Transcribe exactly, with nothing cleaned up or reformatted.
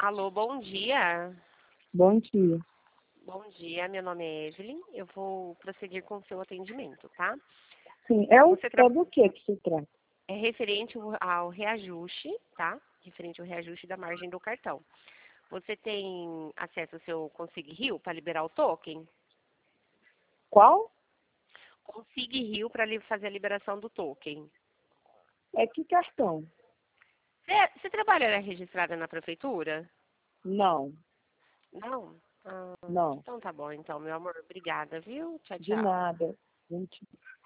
Alô, bom dia. Bom dia. Bom dia, meu nome é Evelyn. Eu vou prosseguir com o seu atendimento, tá? Sim, é, o, Você tra... é do que que se trata? É referente ao ao reajuste, tá? Referente ao reajuste da margem do cartão. Você tem acesso ao seu Consig Rio para liberar o token? Qual? Consig Rio para fazer a liberação do token. É que cartão? Você, você trabalha registrada na prefeitura? Não, Não? Ah, não. então tá bom, então, meu amor. Obrigada, viu? Tchau, De tchau. nada. Gente.